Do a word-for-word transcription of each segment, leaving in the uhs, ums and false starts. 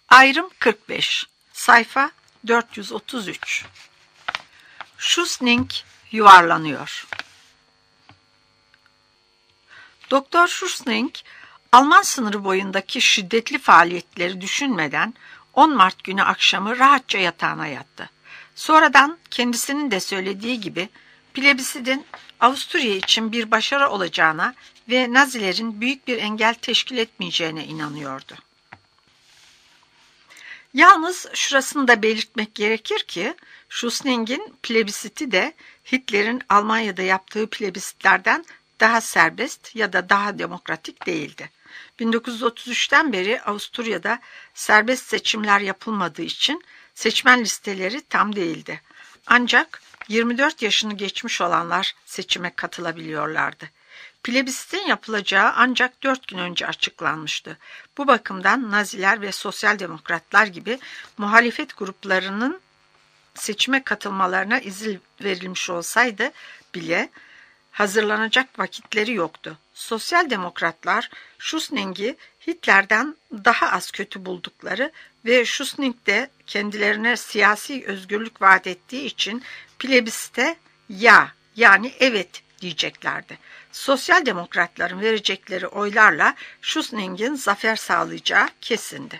Ayrım kırk beş. Sayfa dört yüz otuz üç. Schuschnigg yuvarlanıyor. Doktor Schuschnigg, Alman sınırı boyundaki şiddetli faaliyetleri düşünmeden on Mart günü akşamı rahatça yatağına yattı. Sonradan kendisinin de söylediği gibi plebisitin Avusturya için bir başarı olacağına ve Nazilerin büyük bir engel teşkil etmeyeceğine inanıyordu. Yalnız şurasını da belirtmek gerekir ki Schuschnigg'in plebisiti de Hitler'in Almanya'da yaptığı plebisitlerden daha serbest ya da daha demokratik değildi. bin dokuz yüz otuz üçten beri Avusturya'da serbest seçimler yapılmadığı için seçmen listeleri tam değildi. Ancak yirmi dört yaşını geçmiş olanlar seçime katılabiliyorlardı. Plebisitin yapılacağı ancak dört gün önce açıklanmıştı. Bu bakımdan Naziler ve Sosyal Demokratlar gibi muhalefet gruplarının seçime katılmalarına izin verilmiş olsaydı bile hazırlanacak vakitleri yoktu. Sosyal Demokratlar Schuschnigg'i Hitler'den daha az kötü buldukları ve Schuschnigg de kendilerine siyasi özgürlük vaat ettiği için plebisite ya yani evet diyeceklerdi. Sosyal Demokratların verecekleri oylarla Schuschnigg'in zafer sağlayacağı kesindi.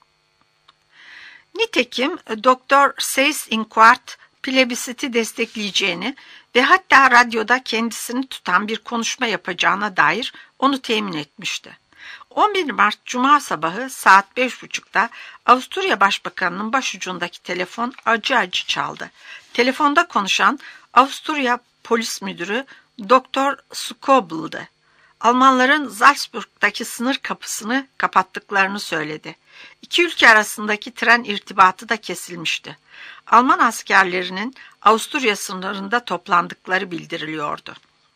Nitekim Doktor Seyss-Inquart plebisiti destekleyeceğini ve hatta radyoda kendisini tutan bir konuşma yapacağına dair onu temin etmişti. on bir Mart Cuma sabahı saat beş buçukta Avusturya Başbakanı'nın başucundaki telefon acı acı çaldı. Telefonda konuşan Avusturya Polis Müdürü Doktor Skobel'dı. Almanların Salzburg'daki sınır kapısını kapattıklarını söyledi. İki ülke arasındaki tren irtibatı da kesilmişti. Alman askerlerinin Avusturya sınırında toplandıkları bildiriliyordu.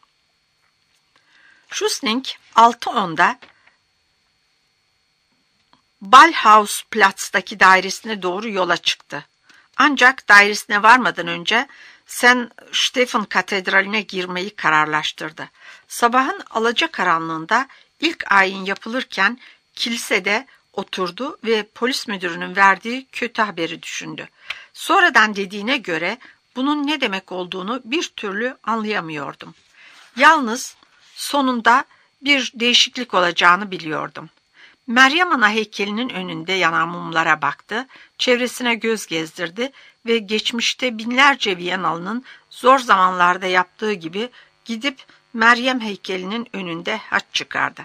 Schuschnigg altı onda Ballhausplatz'taki dairesine doğru yola çıktı. Ancak dairesine varmadan önce Saint Stephen Katedrali'ne girmeyi kararlaştırdı. Sabahın alacakaranlığında ilk ayin yapılırken kilisede oturdu ve polis müdürünün verdiği kötü haberi düşündü. Sonradan dediğine göre bunun ne demek olduğunu bir türlü anlayamıyordum. Yalnız sonunda bir değişiklik olacağını biliyordum. Meryem Ana heykelinin önünde yanan mumlara baktı, çevresine göz gezdirdi ve geçmişte binlerce Viyanalı'nın zor zamanlarda yaptığı gibi gidip Meryem heykelinin önünde haç çıkardı.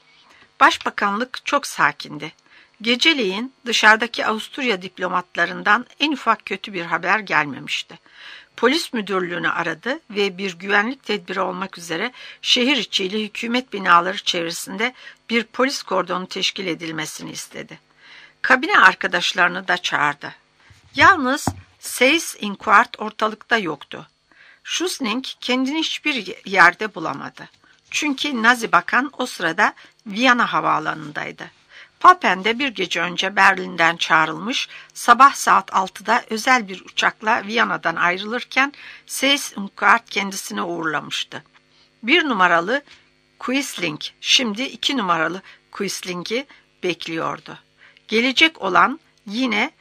Başbakanlık çok sakindi. Geceleyin dışarıdaki Avusturya diplomatlarından en ufak kötü bir haber gelmemişti. Polis müdürlüğünü aradı ve bir güvenlik tedbiri olmak üzere şehir içiyle hükümet binaları çevresinde bir polis kordonu teşkil edilmesini istedi. Kabine arkadaşlarını da çağırdı. Yalnız Seyss-Inquart ortalıkta yoktu. Schuschnigg kendini hiçbir yerde bulamadı. Çünkü Nazi bakan o sırada Viyana havaalanındaydı. Papen de bir gece önce Berlin'den çağrılmış, sabah saat altıda özel bir uçakla Viyana'dan ayrılırken Seyss-Inquart kendisini uğurlamıştı. Bir numaralı Quisling, şimdi iki numaralı Quisling'i bekliyordu. Gelecek olan yine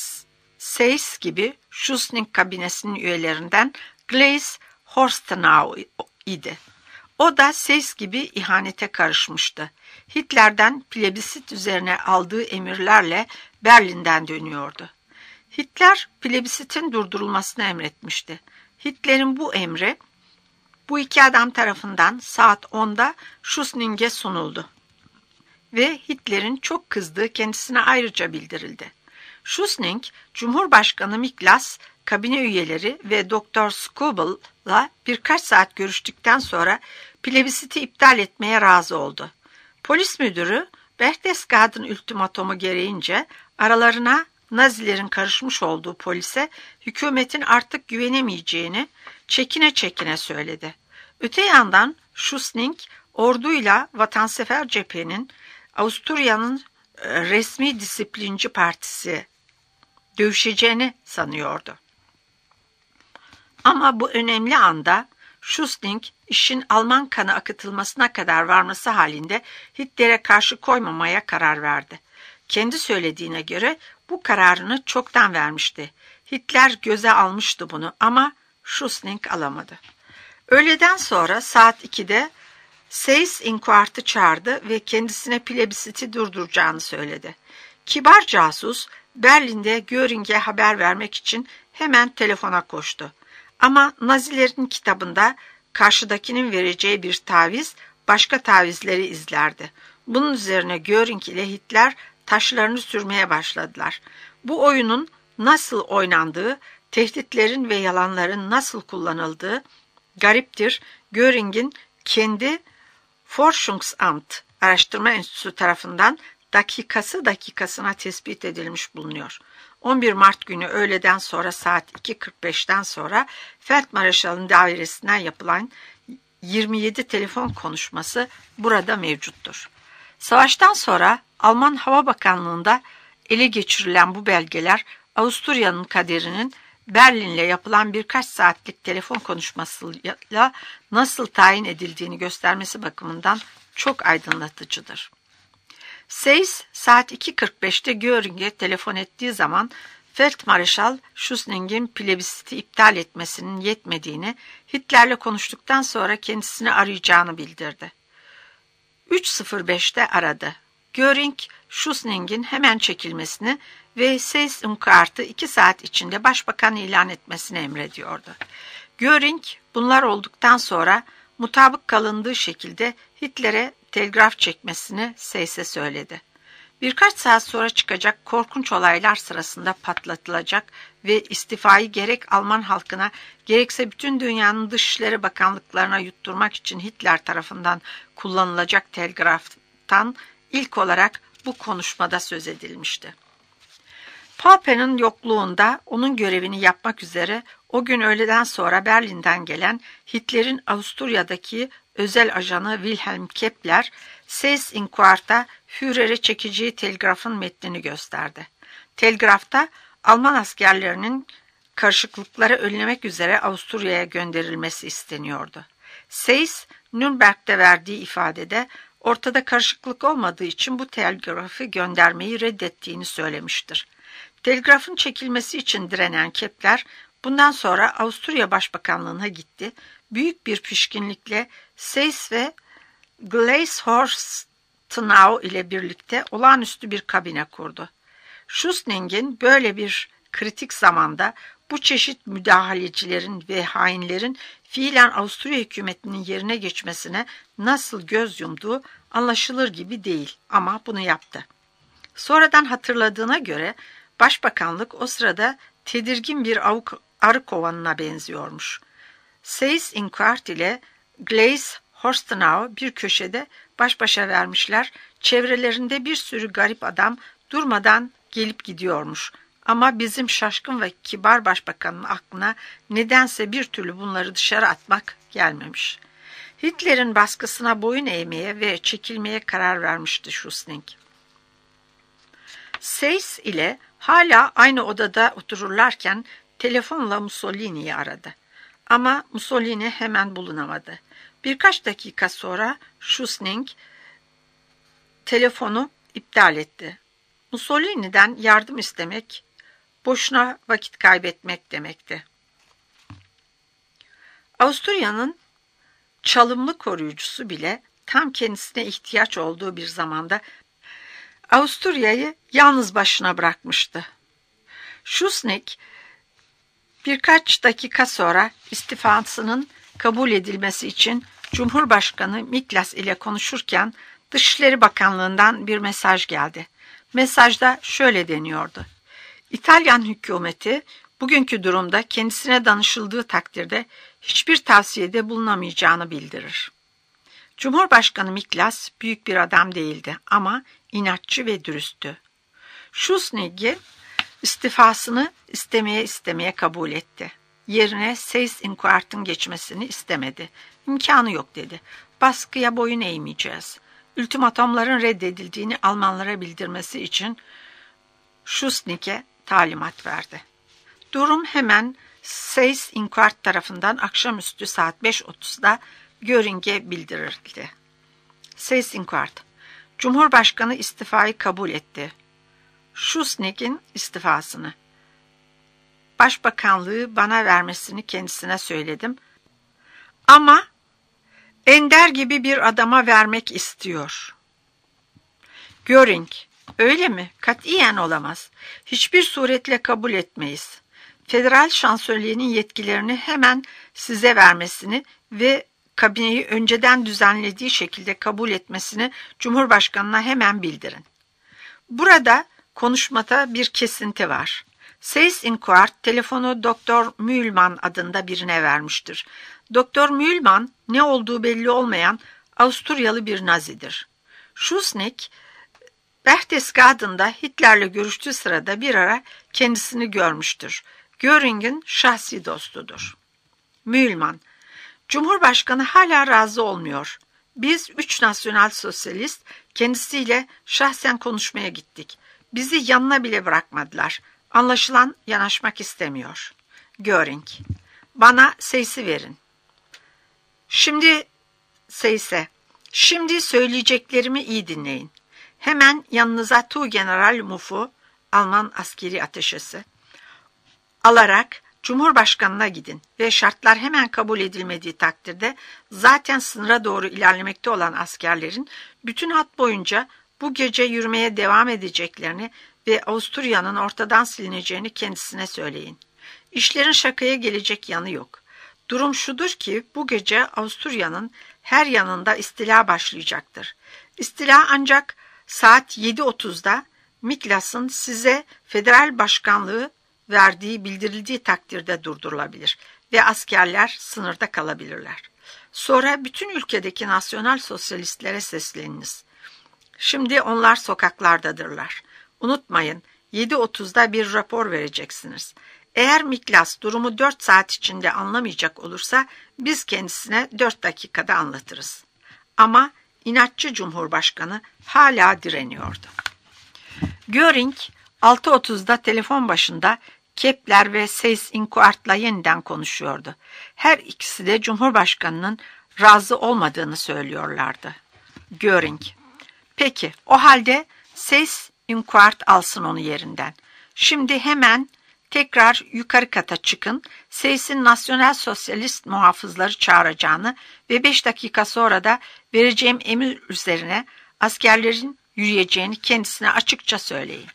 Seyss gibi Schuschnigg kabinesinin üyelerinden Gleis Horstenau idi. O da Seyss gibi ihanete karışmıştı. Hitler'den plebisit üzerine aldığı emirlerle Berlin'den dönüyordu. Hitler plebisitin durdurulmasını emretmişti. Hitler'in bu emri bu iki adam tarafından saat onda Schuschnigg'e sunuldu. Ve Hitler'in çok kızdığı kendisine ayrıca bildirildi. Schuschnigg, Cumhurbaşkanı Miklas, kabine üyeleri ve Doktor Skobel'la birkaç saat görüştükten sonra plebisiti iptal etmeye razı oldu. Polis müdürü Berchtesgaden ultimatomu gereğince aralarına Nazilerin karışmış olduğu polise hükümetin artık güvenemeyeceğini çekine çekine söyledi. Öte yandan Schuschnigg orduyla vatansever cephenin Avusturya'nın resmi disiplinci partisi dövüşeceğini sanıyordu. Ama bu önemli anda Schuschnigg işin Alman kanı akıtılmasına kadar varması halinde Hitler'e karşı koymamaya karar verdi. Kendi söylediğine göre bu kararını çoktan vermişti. Hitler göze almıştı bunu ama Schuschnigg alamadı. Öğleden sonra saat ikide Seyss-Inquart'ı çağırdı ve kendisine plebisiti durduracağını söyledi. Kibar casus Berlin'de Göring'e haber vermek için hemen telefona koştu. Ama Nazilerin kitabında karşıdakinin vereceği bir taviz başka tavizleri izlerdi. Bunun üzerine Göring ile Hitler taşlarını sürmeye başladılar. Bu oyunun nasıl oynandığı, tehditlerin ve yalanların nasıl kullanıldığı gariptir. Göring'in kendi Forschungsamt Araştırma Enstitüsü tarafından dakikası dakikasına tespit edilmiş bulunuyor. on bir Mart günü öğleden sonra saat iki kırk beşten sonra Feldmarşal'ın dairesinden yapılan yirmi yedi telefon konuşması burada mevcuttur. Savaştan sonra Alman Hava Bakanlığı'nda ele geçirilen bu belgeler Avusturya'nın kaderinin Berlin'le yapılan birkaç saatlik telefon konuşmasıyla nasıl tayin edildiğini göstermesi bakımından çok aydınlatıcıdır. Seyss saat iki kırk beşte Göring'e telefon ettiği zaman Feldmarşal Schuschnigg'in plebisiti iptal etmesinin yetmediğini, Hitler'le konuştuktan sonra kendisini arayacağını bildirdi. üç sıfır beşte aradı. Göring, Schuschnigg'in hemen çekilmesini ve Seyss-Inquart'ı iki saat içinde başbakan ilan etmesini emrediyordu. Göring, bunlar olduktan sonra mutabık kalındığı şekilde Hitler'e telgraf çekmesini Seyss'e söyledi. Birkaç saat sonra çıkacak korkunç olaylar sırasında patlatılacak ve istifayı gerek Alman halkına gerekse bütün dünyanın Dışişleri Bakanlıklarına yutturmak için Hitler tarafından kullanılacak telgraftan ilk olarak bu konuşmada söz edilmişti. Paupen'in yokluğunda onun görevini yapmak üzere o gün öğleden sonra Berlin'den gelen Hitler'in Avusturya'daki özel ajanı Wilhelm Kepler, Seyss-Inquart'a Führer'e çekeceği telgrafın metnini gösterdi. Telgrafta Alman askerlerinin karışıklıkları önlemek üzere Avusturya'ya gönderilmesi isteniyordu. Seyss, Nürnberg'de verdiği ifadede ortada karışıklık olmadığı için bu telgrafı göndermeyi reddettiğini söylemiştir. Telgrafın çekilmesi için direnen Kepler, bundan sonra Avusturya Başbakanlığı'na gitti. Büyük bir pişkinlikle Seyss ve Gleichhorstenau ile birlikte olağanüstü bir kabine kurdu. Schuschnigg'in böyle bir kritik zamanda bu çeşit müdahalecilerin ve hainlerin fiilen Avusturya hükümetinin yerine geçmesine nasıl göz yumduğu anlaşılır gibi değil ama bunu yaptı. Sonradan hatırladığına göre Başbakanlık o sırada tedirgin bir avuk, arı kovanına benziyormuş. Seyss-Inquart ile Gleichhorstenau bir köşede baş başa vermişler, çevrelerinde bir sürü garip adam durmadan gelip gidiyormuş. Ama bizim şaşkın ve kibar başbakanın aklına nedense bir türlü bunları dışarı atmak gelmemiş. Hitler'in baskısına boyun eğmeye ve çekilmeye karar vermişti Schuschnigg. Seyss ile hala aynı odada otururlarken telefonla Mussolini'yi aradı. Ama Mussolini hemen bulunamadı. Birkaç dakika sonra Schuschnigg telefonu iptal etti. Mussolini'den yardım istemek, boşuna vakit kaybetmek demekti. Avusturya'nın çalımlı koruyucusu bile tam kendisine ihtiyaç olduğu bir zamanda Avusturya'yı yalnız başına bırakmıştı. Schuschnigg birkaç dakika sonra istifasının kabul edilmesi için Cumhurbaşkanı Miklas ile konuşurken Dışişleri Bakanlığı'ndan bir mesaj geldi. Mesajda şöyle deniyordu: İtalyan hükümeti bugünkü durumda kendisine danışıldığı takdirde hiçbir tavsiyede bulunamayacağını bildirir. Cumhurbaşkanı Miklas büyük bir adam değildi ama inatçı ve dürüsttü. Schuschnigg'i istifasını istemeye istemeye kabul etti. Yerine Seyss-Inquart'ın geçmesini istemedi. İmkanı yok dedi. Baskıya boyun eğmeyeceğiz. Ultimatomların reddedildiğini Almanlara bildirmesi için Schuschnigg'e talimat verdi. Durum hemen Seyss-Inquart tarafından akşamüstü saat beş otuzda Göring'e bildirildi. Seyss-Inquart, Cumhurbaşkanı istifayı kabul etti. Schuschnigg'in istifasını. Başbakanlığı bana vermesini kendisine söyledim. Ama Ender gibi bir adama vermek istiyor. Göring, öyle mi? Katiyen olamaz. Hiçbir suretle kabul etmeyiz. Federal şansölyenin yetkilerini hemen size vermesini ve kabineyi önceden düzenlediği şekilde kabul etmesini Cumhurbaşkanına hemen bildirin. Burada konuşmada bir kesinti var. Seyss-Inquart telefonu Doktor Mühlmann adında birine vermiştir. Doktor Mühlmann ne olduğu belli olmayan Avusturyalı bir Nazidir. Schuschnigg, Berchtesgaden'da Hitler'le görüştüğü sırada bir ara kendisini görmüştür. Göring'in şahsi dostudur. Mühlmann, Cumhurbaşkanı hala razı olmuyor. Biz üç nasyonal sosyalist kendisiyle şahsen konuşmaya gittik. Bizi yanına bile bırakmadılar. Anlaşılan yanaşmak istemiyor. Göring, bana Seyss'i verin. Şimdi Seyss'e, şimdi söyleyeceklerimi iyi dinleyin. Hemen yanınıza Tuğgeneral Muff'u, Alman askeri ateşesi, alarak Cumhurbaşkanına gidin ve şartlar hemen kabul edilmediği takdirde zaten sınıra doğru ilerlemekte olan askerlerin bütün hat boyunca bu gece yürümeye devam edeceklerini ve Avusturya'nın ortadan silineceğini kendisine söyleyin. İşlerin şakaya gelecek yanı yok. Durum şudur ki bu gece Avusturya'nın her yanında istila başlayacaktır. İstila ancak saat yedi otuzda Miklas'ın size federal başkanlığı verdiği bildirildiği takdirde durdurulabilir ve askerler sınırda kalabilirler. Sonra bütün ülkedeki nasyonal sosyalistlere sesleniniz. Şimdi onlar sokaklardadırlar. Unutmayın, yedi otuzda bir rapor vereceksiniz. Eğer Miklas durumu dört saat içinde anlamayacak olursa biz kendisine dört dakikada anlatırız. Ama inatçı Cumhurbaşkanı hala direniyordu. Göring altı otuzda telefon başında Kepler ve Seyss-Inquart'la yeniden konuşuyordu. Her ikisi de Cumhurbaşkanının razı olmadığını söylüyorlardı. Göring, peki o halde Seyss-Inquart alsın onu yerinden. Şimdi hemen tekrar yukarı kata çıkın, Seyss'in Nasyonel Sosyalist muhafızları çağıracağını ve beş dakika sonra da vereceğim emir üzerine askerlerin yürüyeceğini kendisine açıkça söyleyin.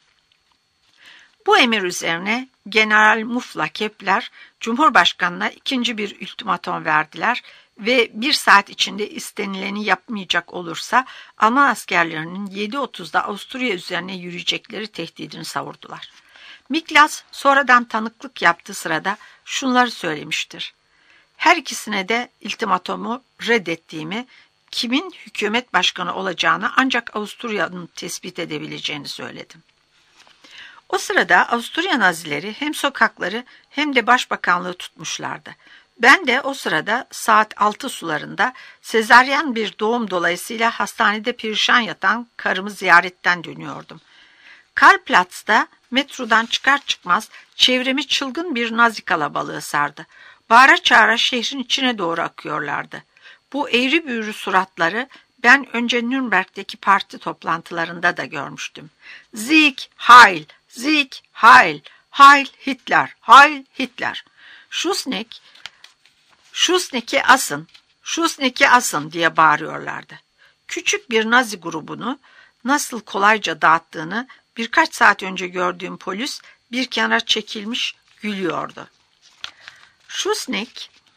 Bu emir üzerine General Muff'la Kepler, Cumhurbaşkanına ikinci bir ultimatom verdiler ve bir saat içinde istenileni yapmayacak olursa Alman askerlerinin yedi otuzda Avusturya üzerine yürüyecekleri tehdidini savurdular. Miklas sonradan tanıklık yaptığı sırada şunları söylemiştir. Her ikisine de ultimatomu reddettiğimi, kimin hükümet başkanı olacağını ancak Avusturya'nın tespit edebileceğini söyledim. O sırada Avusturya Nazileri hem sokakları hem de başbakanlığı tutmuşlardı. Ben de o sırada saat altı sularında sezaryen bir doğum dolayısıyla hastanede perişan yatan karımı ziyaretten dönüyordum. Karlplatz'ta metrodan çıkar çıkmaz çevremi çılgın bir Nazi kalabalığı sardı. Bağıra çağıra şehrin içine doğru akıyorlardı. Bu eğri büğrü suratları ben önce Nürnberg'deki parti toplantılarında da görmüştüm. Sieg Heil, Sieg Heil, Heil Hitler, Heil Hitler. Schuschnigg, Schuschnigg'i asın, Schuschnigg'i asın diye bağırıyorlardı. Küçük bir Nazi grubunu nasıl kolayca dağıttığını birkaç saat önce gördüğüm polis bir kenara çekilmiş gülüyordu. Schuschnigg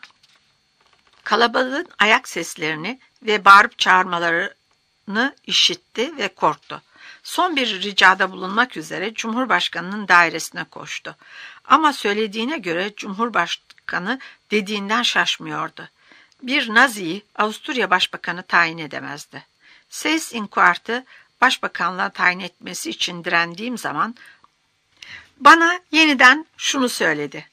kalabalığın ayak seslerini ve bağırıp çağırmalarını işitti ve korktu. Son bir ricada bulunmak üzere Cumhurbaşkanı'nın dairesine koştu. Ama söylediğine göre Cumhurbaşkanı dediğinden şaşmıyordu. Bir Nazi'yi Avusturya Başbakanı tayin edemezdi. Seyss-Inquart'ı başbakanlığa tayin etmesi için direndiğim zaman bana yeniden şunu söyledi.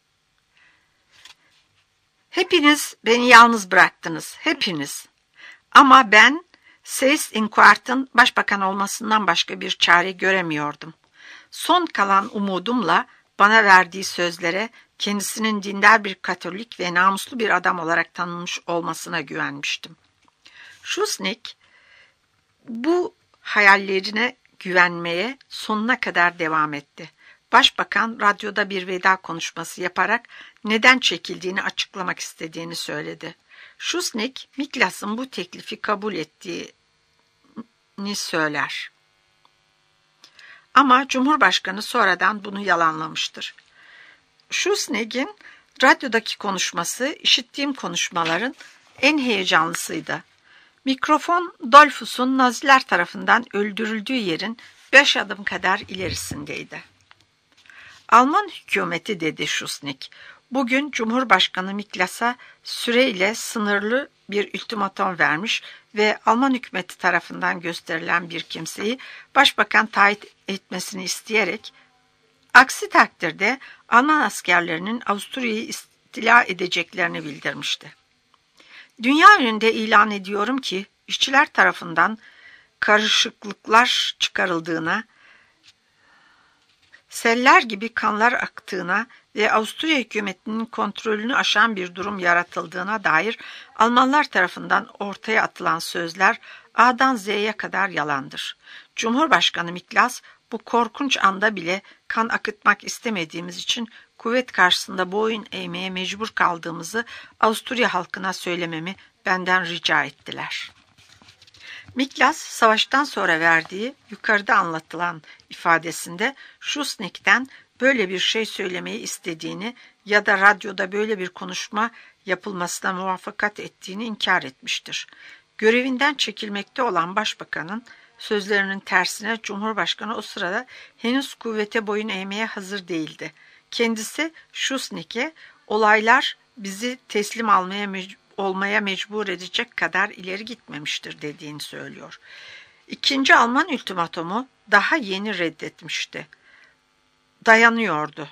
Hepiniz beni yalnız bıraktınız, hepiniz. Ama ben Seyss-Inquart'ın başbakan olmasından başka bir çare göremiyordum. Son kalan umudumla bana verdiği sözlere kendisinin dindar bir Katolik ve namuslu bir adam olarak tanınmış olmasına güvenmiştim. Schuschnigg bu hayallerine güvenmeye sonuna kadar devam etti. Başbakan radyoda bir veda konuşması yaparak neden çekildiğini açıklamak istediğini söyledi. Schuschnigg, Miklas'ın bu teklifi kabul ettiğini söyler. Ama Cumhurbaşkanı sonradan bunu yalanlamıştır. Schuschnigg'in radyodaki konuşması işittiğim konuşmaların en heyecanlısıydı. Mikrofon Dollfuss'un Naziler tarafından öldürüldüğü yerin beş adım kadar ilerisindeydi. Alman hükümeti, dedi Schuschnigg, bugün Cumhurbaşkanı Miklas'a süreyle sınırlı bir ultimatum vermiş ve Alman hükümeti tarafından gösterilen bir kimseyi başbakan tayin etmesini isteyerek, aksi takdirde Alman askerlerinin Avusturya'yı istila edeceklerini bildirmişti. Dünya önünde ilan ediyorum ki işçiler tarafından karışıklıklar çıkarıldığına, seller gibi kanlar aktığına ve Avusturya hükümetinin kontrolünü aşan bir durum yaratıldığına dair Almanlar tarafından ortaya atılan sözler A'dan Z'ye kadar yalandır. Cumhurbaşkanı Miklas, bu korkunç anda bile kan akıtmak istemediğimiz için kuvvet karşısında boyun eğmeye mecbur kaldığımızı Avusturya halkına söylememi benden rica ettiler. Miklas, savaştan sonra verdiği yukarıda anlatılan ifadesinde Schuschnigg'den böyle bir şey söylemeyi istediğini ya da radyoda böyle bir konuşma yapılmasına muvaffakat ettiğini inkar etmiştir. Görevinden çekilmekte olan başbakanın sözlerinin tersine Cumhurbaşkanı o sırada henüz kuvvete boyun eğmeye hazır değildi. Kendisi Schuschnigg'e olaylar bizi teslim almaya mecbur olmaya mecbur edecek kadar ileri gitmemiştir dediğini söylüyor. İkinci Alman ultimatomu daha yeni reddetmişti. Dayanıyordu.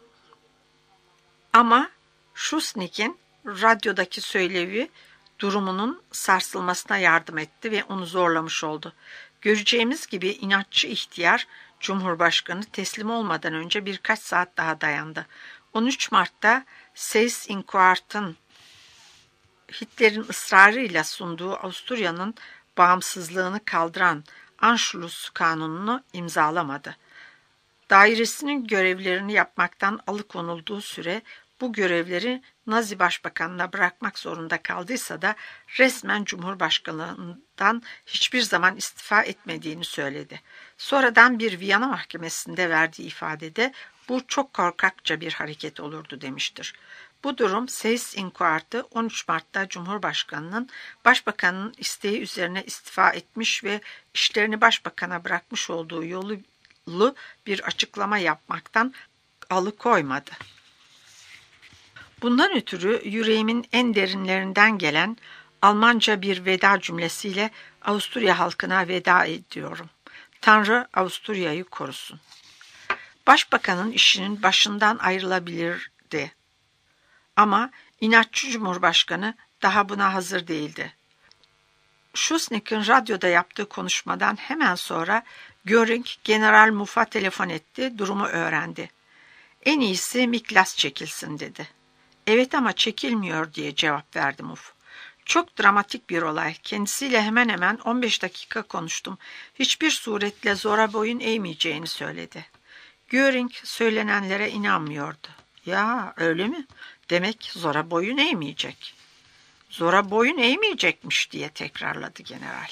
Ama Schuschnigg'in radyodaki söylevi durumunun sarsılmasına yardım etti ve onu zorlamış oldu. Göreceğimiz gibi inatçı ihtiyar Cumhurbaşkanı teslim olmadan önce birkaç saat daha dayandı. on üç Mart'ta Seyss-Inquart'ın Hitler'in ısrarıyla sunduğu Avusturya'nın bağımsızlığını kaldıran Anschluss kanununu imzalamadı. Dairesinin görevlerini yapmaktan alıkonulduğu süre bu görevleri Nazi Başbakanı'na bırakmak zorunda kaldıysa da resmen Cumhurbaşkanlığından hiçbir zaman istifa etmediğini söyledi. Sonradan bir Viyana mahkemesinde verdiği ifadede bu çok korkakça bir hareket olurdu demiştir. Bu durum Seyss-Inquart'ı on üç Mart'ta Cumhurbaşkanı'nın Başbakan'ın isteği üzerine istifa etmiş ve işlerini Başbakan'a bırakmış olduğu yolu bir açıklama yapmaktan alıkoymadı. Bundan ötürü yüreğimin en derinlerinden gelen Almanca bir veda cümlesiyle Avusturya halkına veda ediyorum. Tanrı Avusturya'yı korusun. Başbakanın işinin başından ayrılabilirdi. Ama inatçı Cumhurbaşkanı daha buna hazır değildi. Schuschnigg'in radyoda yaptığı konuşmadan hemen sonra Göring General Muff'a telefon etti, durumu öğrendi. En iyisi Miklas çekilsin dedi. Evet ama çekilmiyor diye cevap verdi Muff. Çok dramatik bir olay. Kendisiyle hemen hemen on beş dakika konuştum. Hiçbir suretle zora boyun eğmeyeceğini söyledi. Göring söylenenlere inanmıyordu. Ya öyle mi? Demek zora boyun eğmeyecek. Zora boyun eğmeyecekmiş diye tekrarladı general.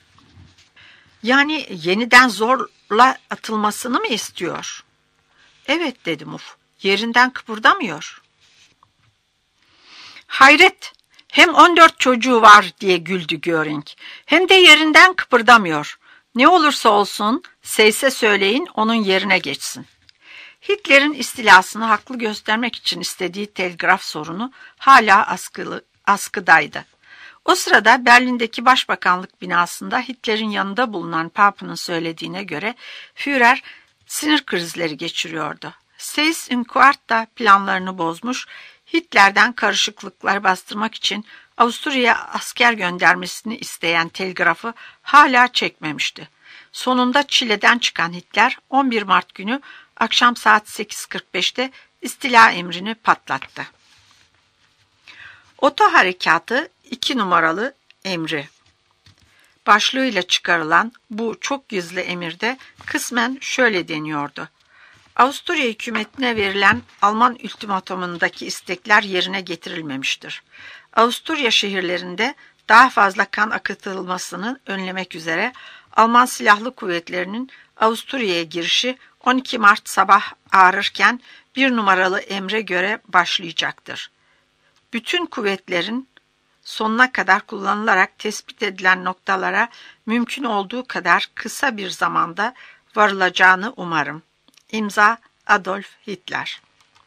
Yani yeniden zorla atılmasını mı istiyor? Evet dedi Muff. Yerinden kıpırdamıyor. Hayret! Hem on dört çocuğu var diye güldü Göring. Hem de yerinden kıpırdamıyor. Ne olursa olsun Seyss'e söyleyin onun yerine geçsin. Hitler'in istilasını haklı göstermek için istediği telgraf sorunu hala askılı, askıdaydı. O sırada Berlin'deki başbakanlık binasında Hitler'in yanında bulunan Pape'nin söylediğine göre Führer sinir krizleri geçiriyordu. Seyss-Inquart da planlarını bozmuş, Hitler'den karışıklıkları bastırmak için Avusturya'ya asker göndermesini isteyen telgrafı hala çekmemişti. Sonunda Çile'den çıkan Hitler on bir Mart günü akşam saat sekiz kırk beşte istila emrini patlattı. Oto Harekatı iki numaralı emri. başlığıyla çıkarılan bu çok gizli emirde kısmen şöyle deniyordu: Avusturya hükümetine verilen Alman ultimatomundaki istekler yerine getirilmemiştir. Avusturya şehirlerinde daha fazla kan akıtılmasını önlemek üzere Alman silahlı kuvvetlerinin Avusturya'ya girişi on iki Mart sabah ağrırken bir numaralı emre göre başlayacaktır. Bütün kuvvetlerin sonuna kadar kullanılarak tespit edilen noktalara mümkün olduğu kadar kısa bir zamanda varılacağını umarım. İmza Adolf Hitler.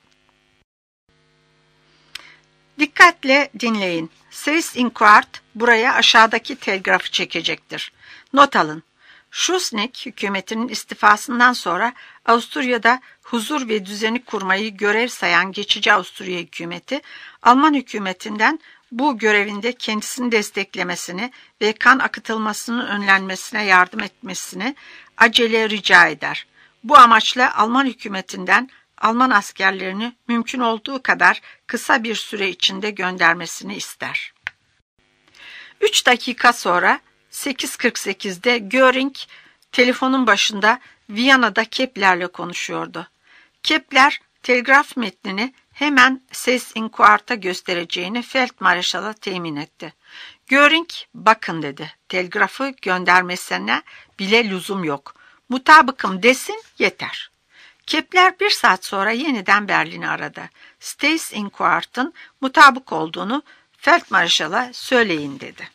Dikkatle dinleyin. Seyss Inquart buraya aşağıdaki telgrafı çekecektir. Not alın. Schuschnigg hükümetinin istifasından sonra Avusturya'da huzur ve düzeni kurmayı görev sayan geçici Avusturya hükümeti, Alman hükümetinden bu görevinde kendisini desteklemesini ve kan akıtılmasının önlenmesine yardım etmesini acele rica eder. Bu amaçla Alman hükümetinden Alman askerlerini mümkün olduğu kadar kısa bir süre içinde göndermesini ister. Üç dakika sonra sekiz kırk sekizde Göring telefonun başında Viyana'da Kepler'le konuşuyordu. Kepler telgraf metnini hemen Seyss Inquart'a göstereceğini Feldmarşal'a temin etti. Göring, bakın dedi, telgrafı göndermesine bile lüzum yok. Mutabıkım desin yeter. Kepler bir saat sonra yeniden Berlin'i aradı. Seyss Inquart'ın mutabık olduğunu Feldmarşal'a söyleyin dedi.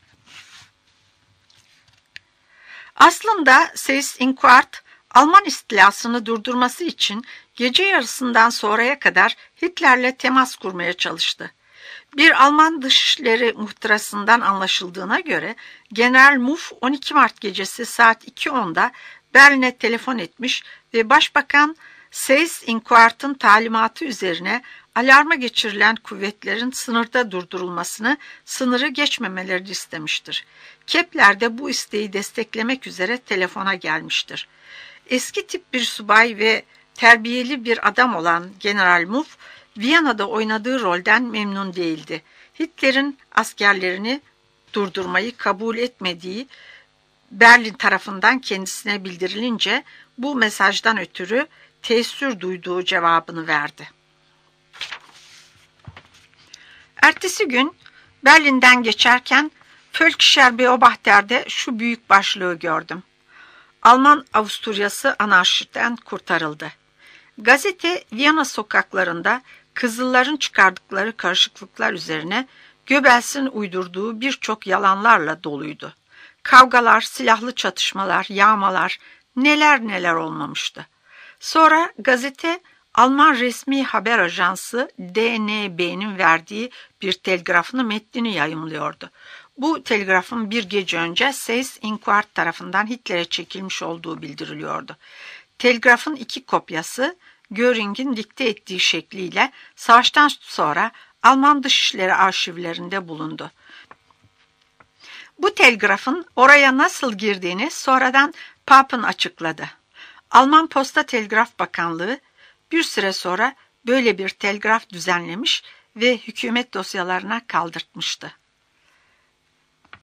Aslında Seyss Inquart, Alman istilasını durdurması için gece yarısından sonraya kadar Hitler'le temas kurmaya çalıştı. Bir Alman Dışişleri muhtırasından anlaşıldığına göre General Muff on iki Mart gecesi saat iki onda Berlin'e telefon etmiş ve Başbakan Seyss Inquart'ın talimatı üzerine alarma geçirilen kuvvetlerin sınırda durdurulmasını, sınırı geçmemelerini istemiştir. Kepler de bu isteği desteklemek üzere telefona gelmiştir. Eski tip bir subay ve terbiyeli bir adam olan General Muff, Viyana'da oynadığı rolden memnun değildi. Hitler'in askerlerini durdurmayı kabul etmediği Berlin tarafından kendisine bildirilince bu mesajdan ötürü teessür duyduğu cevabını verdi. Ertesi gün Berlin'den geçerken Völkischer Beobachter'de şu büyük başlığı gördüm: Alman Avusturyası anarşiden kurtarıldı. Gazete Viyana sokaklarında Kızılların çıkardıkları karışıklıklar üzerine Göbels'in uydurduğu birçok yalanlarla doluydu. Kavgalar, silahlı çatışmalar, yağmalar, neler neler olmamıştı. Sonra gazete Alman resmi haber ajansı D N B'nin verdiği bir telgrafını metnini yayımlıyordu. Bu telgrafın bir gece önce Seyss Inquart tarafından Hitler'e çekilmiş olduğu bildiriliyordu. Telgrafın iki kopyası Göring'in dikte ettiği şekliyle savaştan sonra Alman Dışişleri arşivlerinde bulundu. Bu telgrafın oraya nasıl girdiğini sonradan Papen açıkladı. Alman Posta Telgraf Bakanlığı bir süre sonra böyle bir telgraf düzenlemiş ve hükümet dosyalarına kaldırtmıştı.